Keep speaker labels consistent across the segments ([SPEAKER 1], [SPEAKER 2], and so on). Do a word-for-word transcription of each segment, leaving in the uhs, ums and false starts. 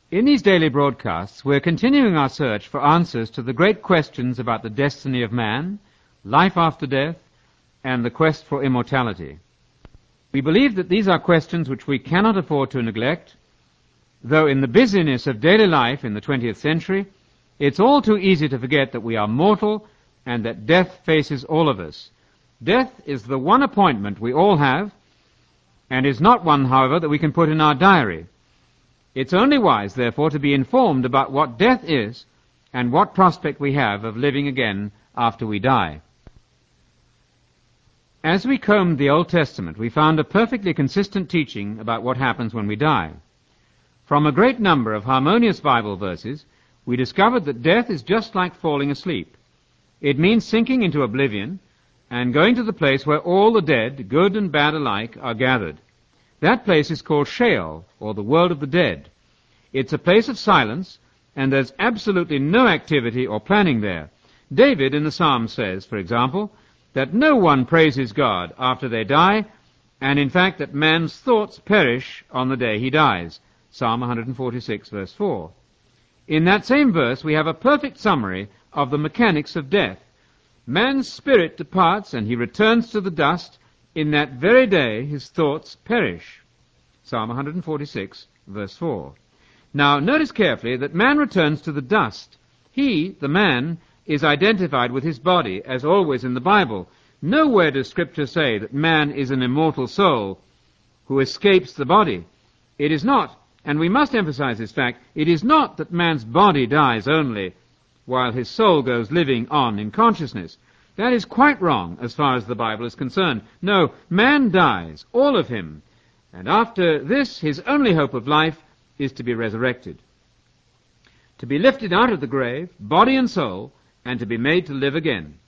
[SPEAKER 1] In these daily broadcasts, we're continuing our search for answers to the great questions about the destiny of man, life after death, and the quest for immortality. We believe that these are questions which we cannot afford to neglect, though in the busyness of daily life in the twentieth century, it's all too easy to forget that we are mortal and that death faces all of us. Death is the one appointment we all have, and is not one, however, that we can put in our diary. It's only wise, therefore, to be informed about what death is and what prospect we have of living again after we die. As we combed the Old Testament, we found a perfectly consistent teaching about what happens when we die. From a great number of harmonious Bible verses, we discovered that death is just like falling asleep. It means sinking into oblivion and going to the place where all the dead, good and bad alike, are gathered. That place is called Sheol, or the world of the dead. It's a place of silence, and there's absolutely no activity or planning there. David in the Psalms says, for example, that no one praises God after they die, and in fact that man's thoughts perish on the day he dies. Psalm one forty-six, verse four. In that same verse we have a perfect summary of the mechanics of death. Man's spirit departs, and he returns to the dust. In that very day his thoughts perish. Psalm one forty-six, verse four. Now, notice carefully that man returns to the dust. He, the man, is identified with his body, as always in the Bible. Nowhere does Scripture say that man is an immortal soul who escapes the body. It is not, and we must emphasize this fact, it is not that man's body dies only while his soul goes living on in consciousness. That is quite wrong as far as the Bible is concerned. No, man dies, all of him, and after this his only hope of life is to be resurrected, to be lifted out of the grave, body and soul, and to be made to live again.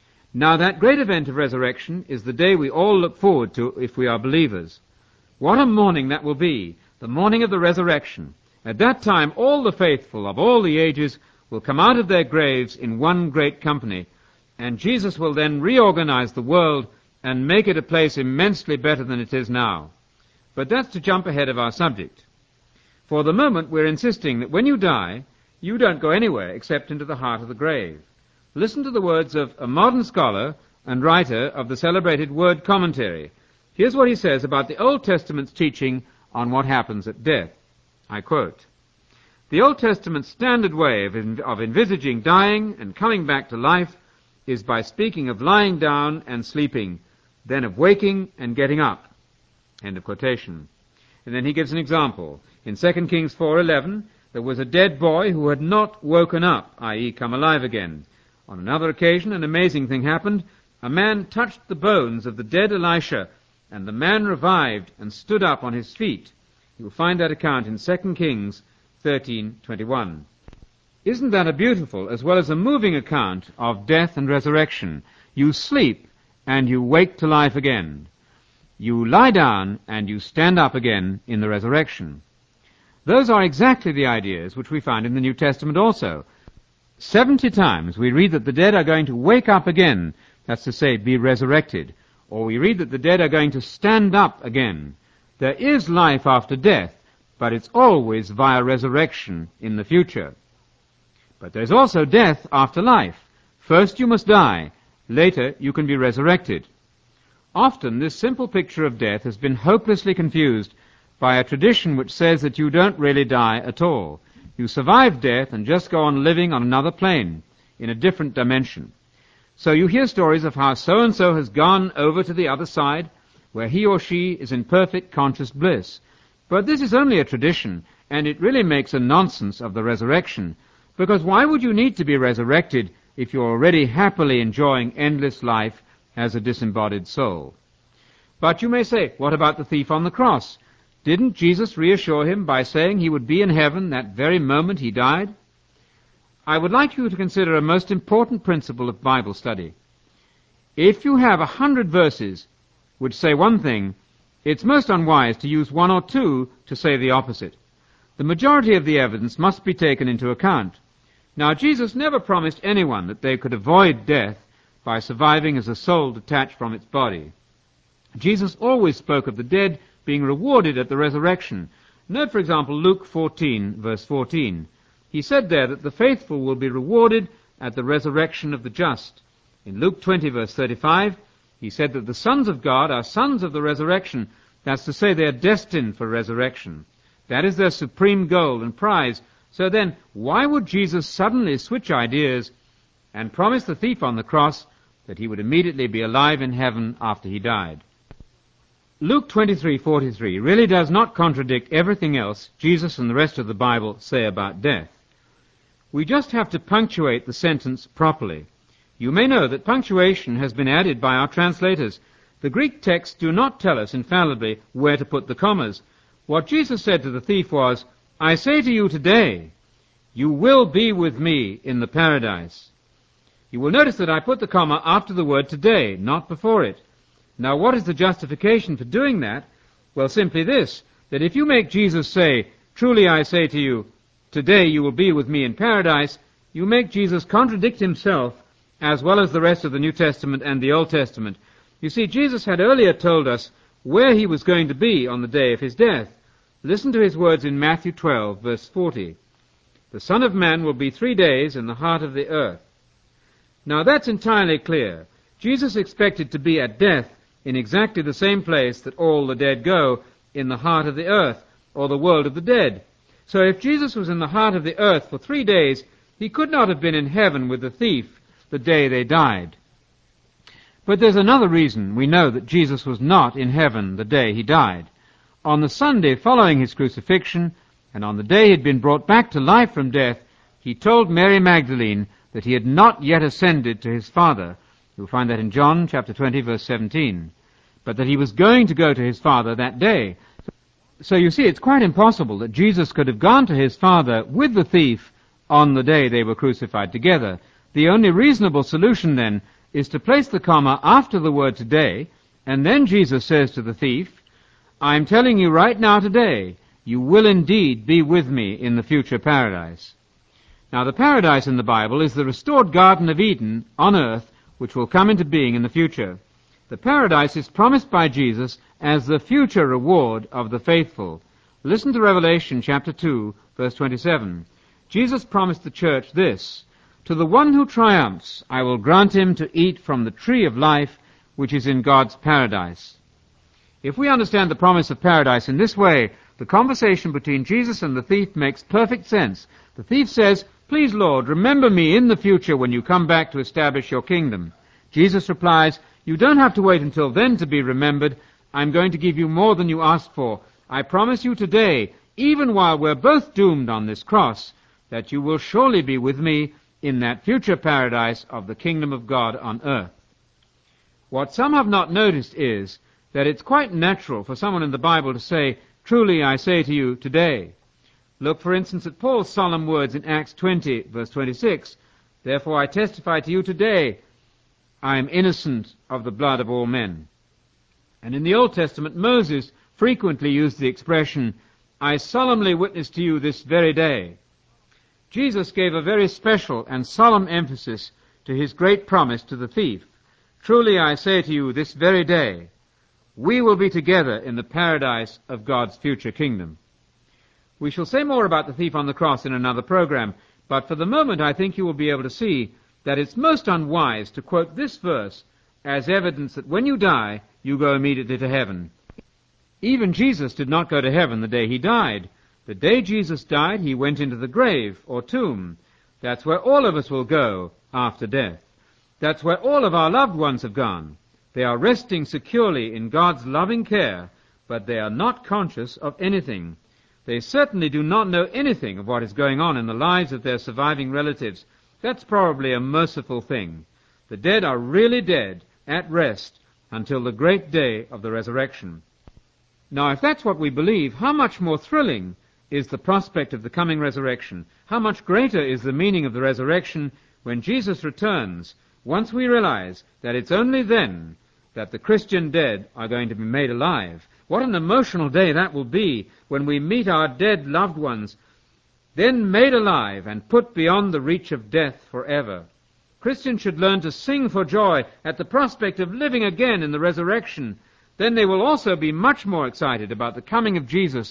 [SPEAKER 1] Now that great event of resurrection is the day we all look forward to if we are believers. What a morning that will be, the morning of the resurrection. At that time all the faithful of all the ages will come out of their graves in one great company, and Jesus will then reorganize the world and make it a place immensely better than it is now. But that's to jump ahead of our subject. For the moment we're insisting that when you die, you don't go anywhere except into the heart of the grave. Listen to the words of a modern scholar and writer of the celebrated Word Commentary. Here's what he says about the Old Testament's teaching on what happens at death. I quote, "The Old Testament's standard way of, en- of envisaging dying and coming back to life is by speaking of lying down and sleeping, then of waking and getting up." End of quotation. And then he gives an example. In Second Kings four eleven, there was a dead boy who had not woken up, that is come alive again. On another occasion, an amazing thing happened. A man touched the bones of the dead Elisha, and the man revived and stood up on his feet. You will find that account in Second Kings thirteen twenty-one. Isn't that a beautiful as well as a moving account of death and resurrection? You sleep and you wake to life again. You lie down and you stand up again in the resurrection. Those are exactly the ideas which we find in the New Testament also. Seventy times we read that the dead are going to wake up again, that's to say, be resurrected, or we read that the dead are going to stand up again. There is life after death, but it's always via resurrection in the future. But there's also death after life. First you must die, later you can be resurrected. Often this simple picture of death has been hopelessly confused by a tradition which says that you don't really die at all. You survive death and just go on living on another plane, in a different dimension. So you hear stories of how so-and-so has gone over to the other side, where he or she is in perfect conscious bliss. But this is only a tradition, and it really makes a nonsense of the resurrection, because why would you need to be resurrected if you're already happily enjoying endless life as a disembodied soul? But you may say, what about the thief on the cross? Didn't Jesus reassure him by saying he would be in heaven that very moment he died? I would like you to consider a most important principle of Bible study. If you have a hundred verses which say one thing, it's most unwise to use one or two to say the opposite. The majority of the evidence must be taken into account. Now, Jesus never promised anyone that they could avoid death by surviving as a soul detached from its body. Jesus always spoke of the dead being rewarded at the resurrection. Note, for example, Luke fourteen, verse fourteen. He said there that the faithful will be rewarded at the resurrection of the just. In Luke twenty, verse thirty-five, he said that the sons of God are sons of the resurrection. That's to say, they are destined for resurrection. That is their supreme goal and prize. So then, why would Jesus suddenly switch ideas and promise the thief on the cross that he would immediately be alive in heaven after he died? Luke twenty-three forty-three really does not contradict everything else Jesus and the rest of the Bible say about death. We just have to punctuate the sentence properly. You may know that punctuation has been added by our translators. The Greek texts do not tell us infallibly where to put the commas. What Jesus said to the thief was, "I say to you today, you will be with me in the paradise." You will notice that I put the comma after the word today, not before it. Now, what is the justification for doing that? Well, simply this, that if you make Jesus say, "Truly I say to you, today you will be with me in paradise," you make Jesus contradict himself as well as the rest of the New Testament and the Old Testament. You see, Jesus had earlier told us where he was going to be on the day of his death. Listen to his words in Matthew twelve, verse forty. "The Son of Man will be three days in the heart of the earth." Now that's entirely clear. Jesus expected to be at death in exactly the same place that all the dead go, in the heart of the earth, or the world of the dead. So if Jesus was in the heart of the earth for three days, he could not have been in heaven with the thief the day they died. But there's another reason we know that Jesus was not in heaven the day he died. On the Sunday following his crucifixion, and on the day he had been brought back to life from death, he told Mary Magdalene that he had not yet ascended to his Father. You'll find that in John chapter twenty, verse seventeen. But that he was going to go to his Father that day. So you see, it's quite impossible that Jesus could have gone to his Father with the thief on the day they were crucified together. The only reasonable solution, then, is to place the comma after the word today, and then Jesus says to the thief, "I'm telling you right now today, you will indeed be with me in the future paradise." Now, the paradise in the Bible is the restored Garden of Eden on earth, which will come into being in the future. The paradise is promised by Jesus as the future reward of the faithful. Listen to Revelation chapter two, verse twenty-seven. Jesus promised the church this, "To the one who triumphs, I will grant him to eat from the tree of life, which is in God's paradise." If we understand the promise of paradise in this way, the conversation between Jesus and the thief makes perfect sense. The thief says, "Please, Lord, remember me in the future when you come back to establish your kingdom." Jesus replies, "You don't have to wait until then to be remembered. I'm going to give you more than you asked for. I promise you today, even while we're both doomed on this cross, that you will surely be with me in that future paradise of the kingdom of God on earth." What some have not noticed is that it's quite natural for someone in the Bible to say, "Truly I say to you today." Look, for instance, at Paul's solemn words in Acts twenty, verse twenty-six. "Therefore I testify to you today, I am innocent of the blood of all men." And in the Old Testament, Moses frequently used the expression, "I solemnly witness to you this very day." Jesus gave a very special and solemn emphasis to his great promise to the thief. "Truly I say to you this very day, we will be together in the paradise of God's future kingdom." We shall say more about the thief on the cross in another program, but for the moment I think you will be able to see that it's most unwise to quote this verse as evidence that when you die, you go immediately to heaven. Even Jesus did not go to heaven the day he died. The day Jesus died, he went into the grave, or tomb. That's where all of us will go after death. That's where all of our loved ones have gone. They are resting securely in God's loving care, but they are not conscious of anything. They certainly do not know anything of what is going on in the lives of their surviving relatives. That's probably a merciful thing. The dead are really dead, at rest, until the great day of the resurrection. Now, if that's what we believe, how much more thrilling is the prospect of the coming resurrection? How much greater is the meaning of the resurrection when Jesus returns, once we realize that it's only then that the Christian dead are going to be made alive? What an emotional day that will be when we meet our dead loved ones, then made alive and put beyond the reach of death forever. Christians should learn to sing for joy at the prospect of living again in the resurrection. Then they will also be much more excited about the coming of Jesus,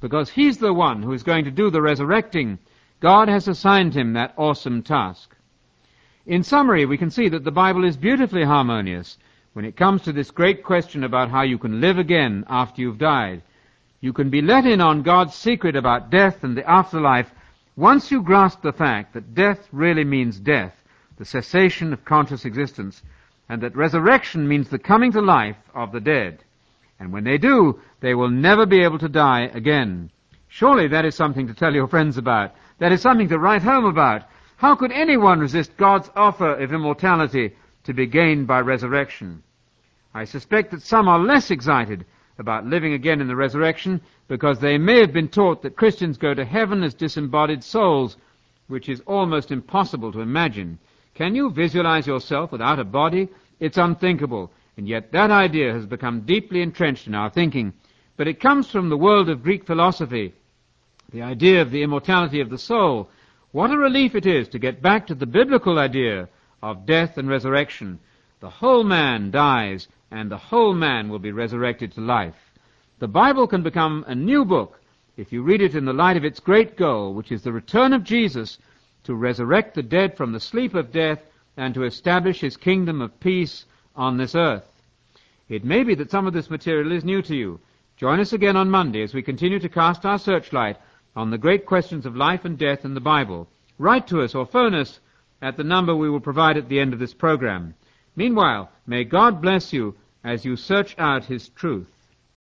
[SPEAKER 1] because he's the one who is going to do the resurrecting. God has assigned him that awesome task. In summary, we can see that the Bible is beautifully harmonious when it comes to this great question about how you can live again after you've died. You can be let in on God's secret about death and the afterlife once you grasp the fact that death really means death, the cessation of conscious existence, and that resurrection means the coming to life of the dead. And when they do, they will never be able to die again. Surely that is something to tell your friends about. That is something to write home about. How could anyone resist God's offer of immortality to be gained by resurrection? I suspect that some are less excited about living again in the resurrection because they may have been taught that Christians go to heaven as disembodied souls, which is almost impossible to imagine. Can you visualize yourself without a body? It's unthinkable, and yet that idea has become deeply entrenched in our thinking. But it comes from the world of Greek philosophy, the idea of the immortality of the soul. What a relief it is to get back to the biblical idea of death and resurrection. The whole man dies, and the whole man will be resurrected to life. The Bible can become a new book if you read it in the light of its great goal, which is the return of Jesus to resurrect the dead from the sleep of death and to establish his kingdom of peace on this earth. It may be that some of this material is new to you. Join us again on Monday as we continue to cast our searchlight on the great questions of life and death in the Bible. Write to us or phone us at the number we will provide at the end of this program. Meanwhile, may God bless you as you search out his truth.